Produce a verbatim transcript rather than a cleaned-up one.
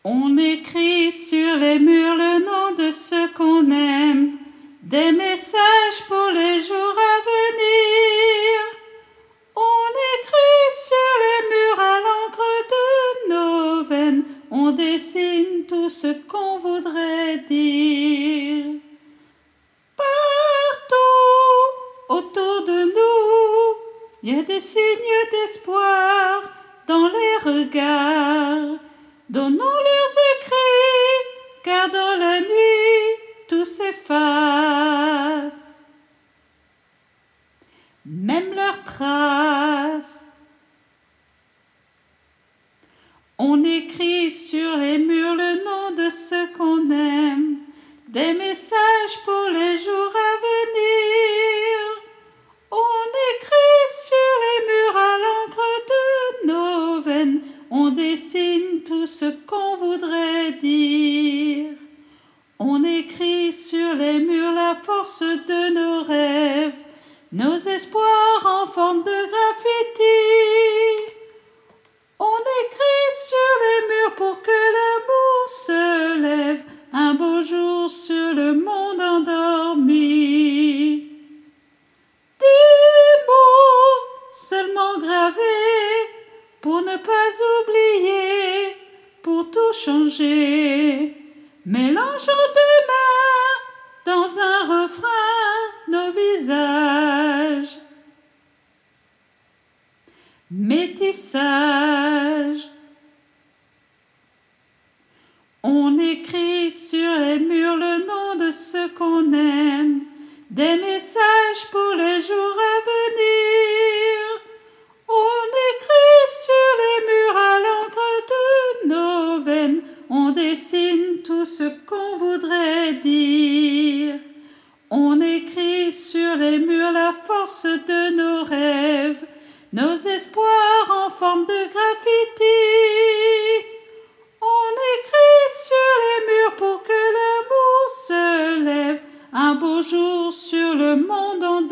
On écrit sur les murs le nom de ceux qu'on aime, des messages pour les jours à venir. On écrit sur les murs à l'encre de nos veines, on dessine tout ce qu'on voudrait dire. Partout autour de nous, il y a des signes d'espoir dans les regards. Donnons leurs écrits, car dans la nuit, tout s'efface. Même leurs traces. On écrit sur les murs le nom de ceux qu'on aime, des messages pour les jours à venir. On écrit sur les murs à l'encre de nos veines, on dessine tout ce qu'on voudrait dire. On écrit sur les murs la force de nos rêves, nos espoirs en forme de graffiti. On écrit sur les murs pour que l'amour se lève un beau jour sur le monde endormi. Des mots seulement gravés pour ne pas oublier, pour tout changer. Mélangeons demain dans un refrain nos visages. Métissage. On écrit sur les murs le nom de ceux qu'on aime, des messages pour les jours à venir. On écrit sur les murs à l'encre de nos veines, on dessine tout ce qu'on voudrait dire. On écrit sur les murs la force de nos rêves, nos espoirs en forme de graffiti. On écrit sur les murs pour que l'amour se lève un beau jour sur le monde endormi.